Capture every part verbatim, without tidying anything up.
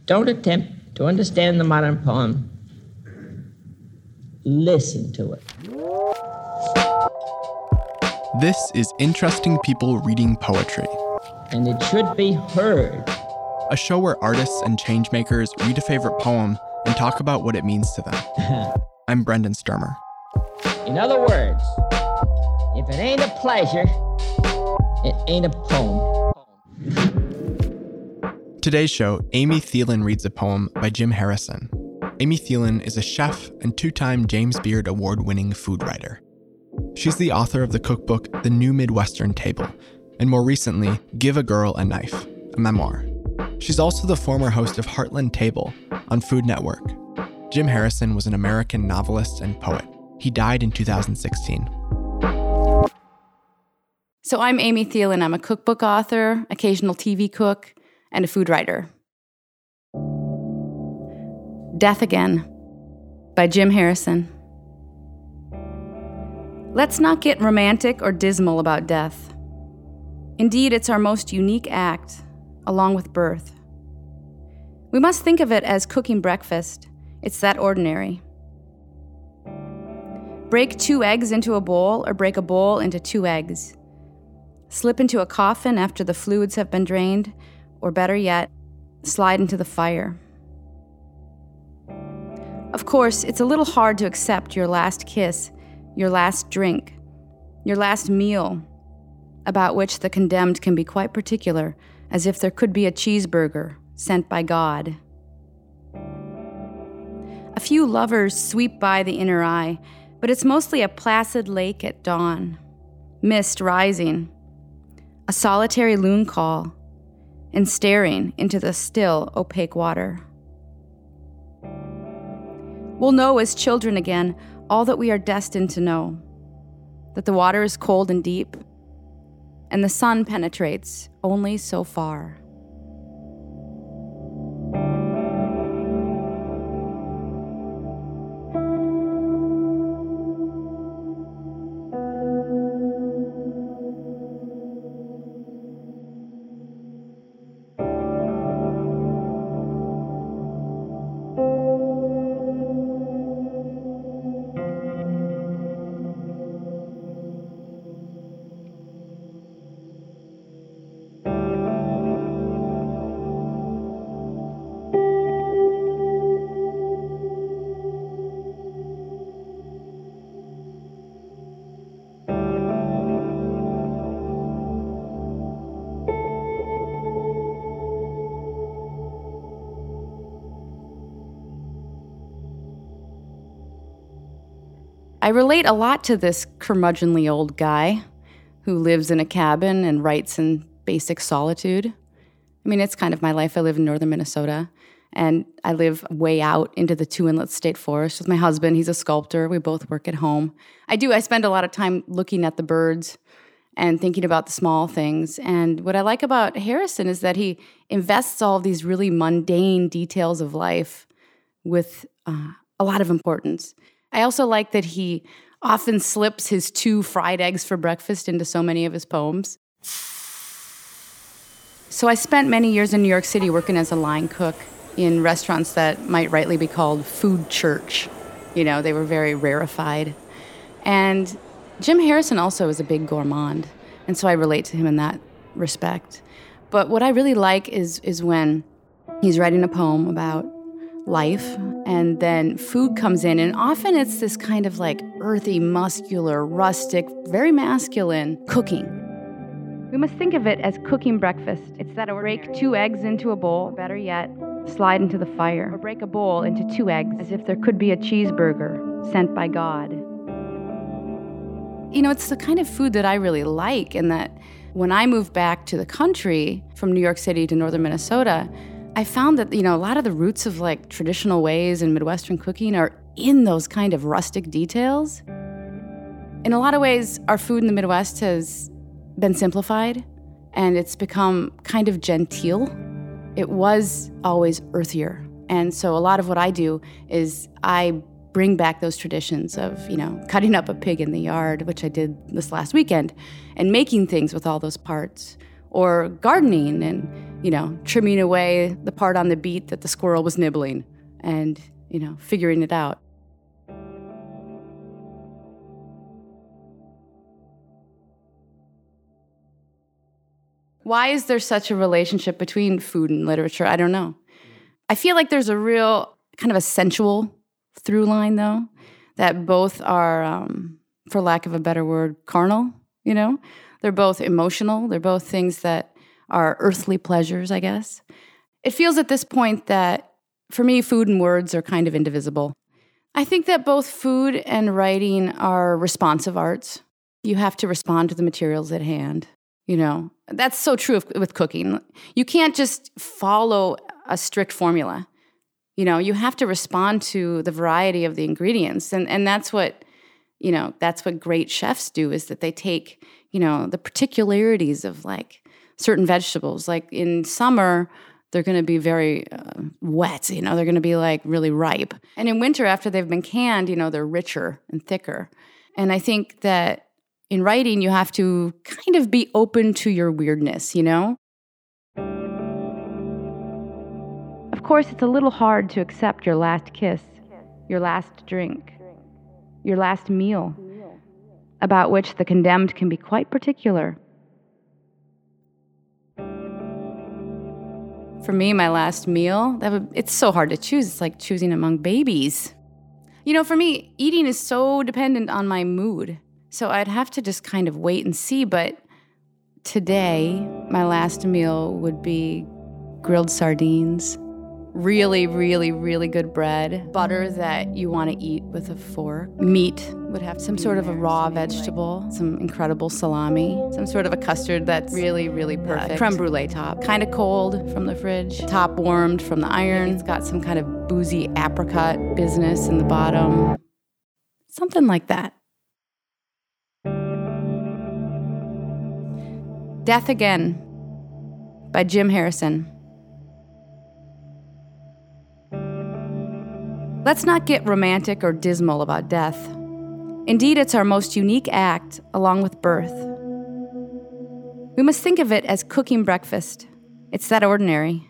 Don't attempt to understand the modern poem. Listen to it. This is Interesting People Reading Poetry. And it should be heard. A show where artists and changemakers read a favorite poem and talk about what it means to them. I'm Brendan Sturmer. In other words, if it ain't a pleasure, it ain't a poem. Today's show, Amy Thielen reads a poem by Jim Harrison. Amy Thielen is a chef and two-time James Beard Award-winning food writer. She's the author of the cookbook The New Midwestern Table, and more recently, Give a Girl a Knife, a memoir. She's also the former host of Heartland Table on Food Network. Jim Harrison was an American novelist and poet. He died in two thousand sixteen. So I'm Amy Thielen. I'm a cookbook author, occasional T V cook, and a food writer. Death Again by Jim Harrison. Let's not get romantic or dismal about death. Indeed, it's our most unique act, along with birth. We must think of it as cooking breakfast. It's that ordinary. Break two eggs into a bowl or break a bowl into two eggs. Slip into a coffin after the fluids have been drained, or better yet, slide into the fire. Of course, it's a little hard to accept your last kiss, your last drink, your last meal, about which the condemned can be quite particular, as if there could be a cheeseburger sent by God. A few lovers sweep by the inner eye, but it's mostly a placid lake at dawn, mist rising, a solitary loon call, and staring into the still, opaque water. We'll know as children again all that we are destined to know, that the water is cold and deep, and the sun penetrates only so far. I relate a lot to this curmudgeonly old guy who lives in a cabin and writes in basic solitude. I mean, it's kind of my life. I live in northern Minnesota, and I live way out into the Two Inlets State Forest with my husband. He's a sculptor. We both work at home. I do. I spend a lot of time looking at the birds and thinking about the small things. And what I like about Harrison is that he invests all of these really mundane details of life with uh, a lot of importance. I also like that he often slips his two fried eggs for breakfast into so many of his poems. So I spent many years in New York City working as a line cook in restaurants that might rightly be called food church. You know, they were very rarefied. And Jim Harrison also is a big gourmand, and so I relate to him in that respect. But what I really like is is when he's writing a poem about life, and then food comes in, and often it's this kind of like earthy, muscular, rustic, very masculine cooking. We must think of it as cooking breakfast. It's that ordinary. Break two eggs into a bowl, better yet, slide into the fire, or break a bowl into two eggs, as if there could be a cheeseburger sent by God. You know, it's the kind of food that I really like, and that when I moved back to the country from New York City to northern Minnesota, I found that, you know, a lot of the roots of like traditional ways in Midwestern cooking are in those kind of rustic details. In a lot of ways, our food in the Midwest has been simplified, and it's become kind of genteel. It was always earthier. And so a lot of what I do is I bring back those traditions of, you know, cutting up a pig in the yard, which I did this last weekend, and making things with all those parts, or gardening and you know, trimming away the part on the beet that the squirrel was nibbling and, you know, figuring it out. Why is there such a relationship between food and literature? I don't know. I feel like there's a real kind of a sensual through line, though, that both are, um, for lack of a better word, carnal, you know? They're both emotional. They're both things that are earthly pleasures, I guess. It feels at this point that, for me, food and words are kind of indivisible. I think that both food and writing are responsive arts. You have to respond to the materials at hand. You know, that's so true of, with cooking. You can't just follow a strict formula. You know, you have to respond to the variety of the ingredients. And and that's what, you know, that's what great chefs do, is that they take, you know, the particularities of like certain vegetables. Like in summer, they're going to be very uh, wet, you know, they're going to be like really ripe. And in winter, after they've been canned, you know, they're richer and thicker. And I think that in writing, you have to kind of be open to your weirdness, you know? Of course, it's a little hard to accept your last kiss, your last drink, your last meal, about which the condemned can be quite particular. For me, my last meal, that would, it's so hard to choose. It's like choosing among babies. You know, for me, eating is so dependent on my mood. So I'd have to just kind of wait and see, but today, my last meal would be grilled sardines, really, really, really good bread, butter that you want to eat with a fork, meat would have some sort of a raw vegetable, some incredible salami, some sort of a custard that's really, really perfect, uh, creme brulee top, kind of cold from the fridge, top warmed from the iron, it's got some kind of boozy apricot business in the bottom, something like that. Death Again by Jim Harrison. Let's not get romantic or dismal about death. Indeed, it's our most unique act, along with birth. We must think of it as cooking breakfast. It's that ordinary.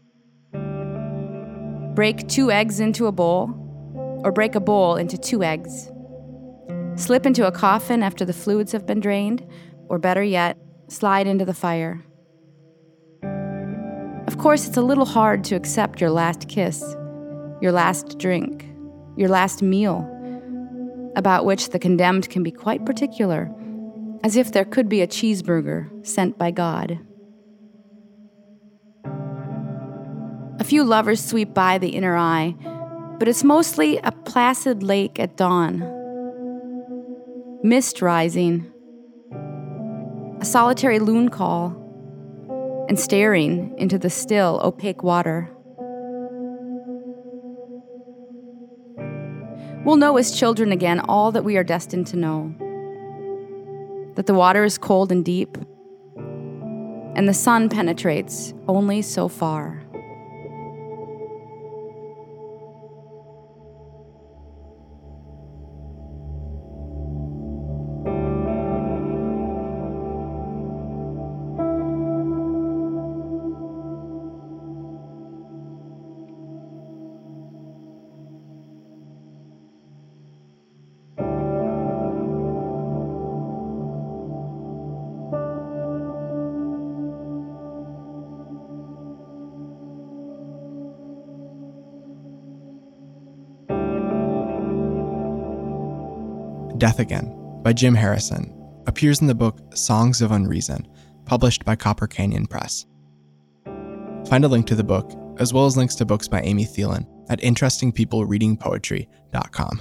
Break two eggs into a bowl, or break a bowl into two eggs. Slip into a coffin after the fluids have been drained, or better yet, slide into the fire. Of course, it's a little hard to accept your last kiss, your last drink, your last meal, about which the condemned can be quite particular, as if there could be a cheeseburger sent by God. A few lovers sweep by the inner eye, but it's mostly a placid lake at dawn. Mist rising, a solitary loon call, and staring into the still, opaque water. We'll know as children again all that we are destined to know. That the water is cold and deep, and the sun penetrates only so far. Death Again by Jim Harrison appears in the book Songs of Unreason, published by Copper Canyon Press. Find a link to the book, as well as links to books by Amy Thielen, at interesting people reading poetry dot com.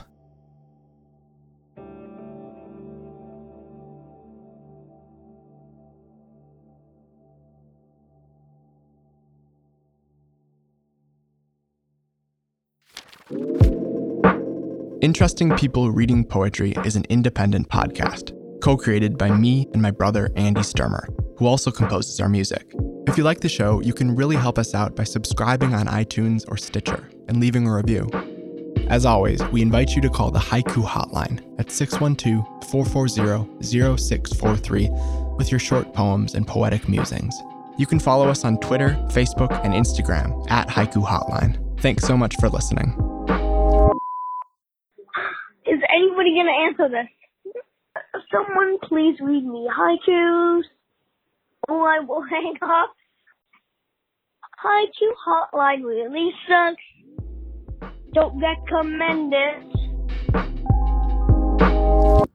Interesting People Reading Poetry is an independent podcast, co-created by me and my brother Andy Sturmer, who also composes our music. If you like the show, you can really help us out by subscribing on iTunes or Stitcher and leaving a review. As always, we invite you to call the Haiku Hotline at six one two, four four zero, zero six four three with your short poems and poetic musings. You can follow us on Twitter, Facebook, and Instagram at Haiku Hotline. Thanks so much for listening. Is anybody going to answer this? Someone please read me haikus, or I will hang up. Haiku Hotline really sucks. Don't recommend it.